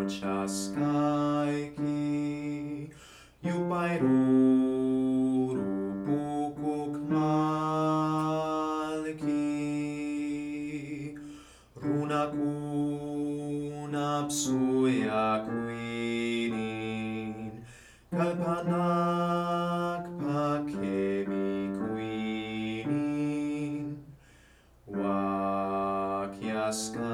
nochas kaikki. Jupai ruuru pukuk malki. Runakunap suyak kuinin. Kalpanak pakemi kuinin. Wakyas